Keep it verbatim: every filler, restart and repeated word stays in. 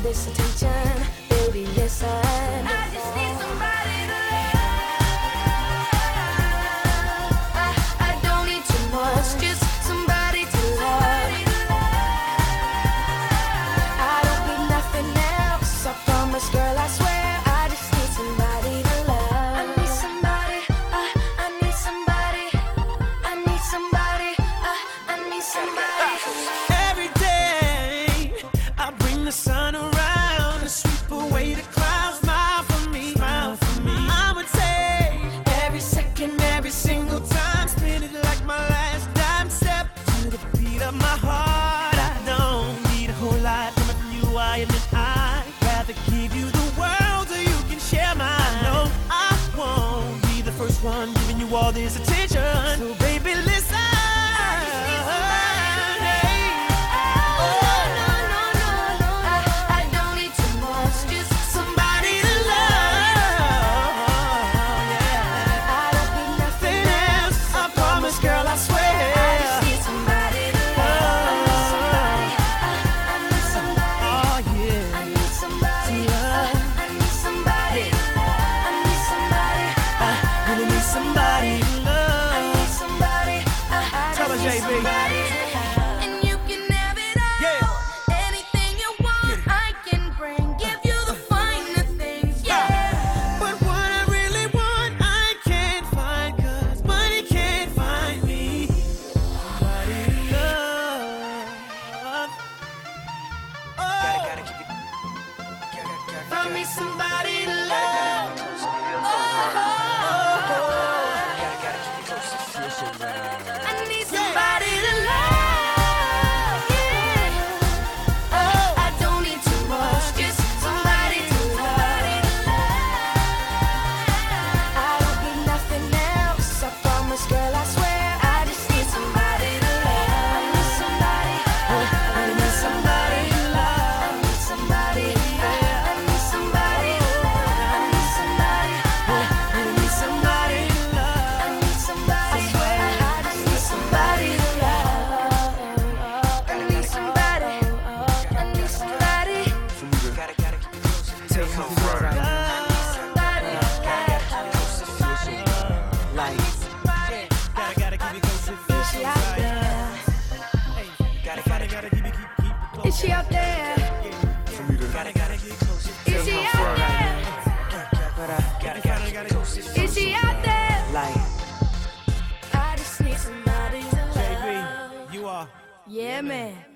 this attention. Baby, listen. I just need somebody to love. I, I don't need too much, just somebody to love. I don't need nothing else, I promise, girl, I swear. I just need somebody to love. I need somebody, I, I need somebody. I need somebody, I, I need somebody. Every day I bring the sun around and sweep away the clouds. Smile for me, smile for me. I'ma take every second, every single time, spin it like my last dime. Step to the beat of my heart. I don't need a whole lot coming from you. I admit I'd rather give you the world so you can share mine. No, I won't be the first one giving you all this attention. So baby, listen. And you can have it all. Yeah. Anything you want, I can bring. Give you the finer things, yeah. But what I really want, I can't find, 'cause money can't find me. Somebody to love. Oh. Gotta, gotta keep it. Find me somebody to love. Oh. Gotta, gotta keep it close. It feels so right. I need somebody to love, yeah. Oh, I don't need too much, just somebody to love. I don't need nothing else, I promise, girl, I swear. I just need somebody to love. I need somebody, I need somebody to love. I need somebody, I need somebody, I need somebody, I need somebody to love. I need somebody, I swear, I just need somebody to love. I need somebody, I need somebody. Gotta, gotta keep it close. Take it right. I need somebody. Gotta, gotta keep it close. Like, gotta, gotta keep it close. It feels Is so she out right. there? Gotta, gotta, gotta keep it, keep, keep it close. Is she out there? Gotta, gotta keep it close. It Is feels she so out right. there? Gotta, gotta, gotta close. It feels Is she so out there? Like, I just need somebody to J love. B, you are. Yeah, man.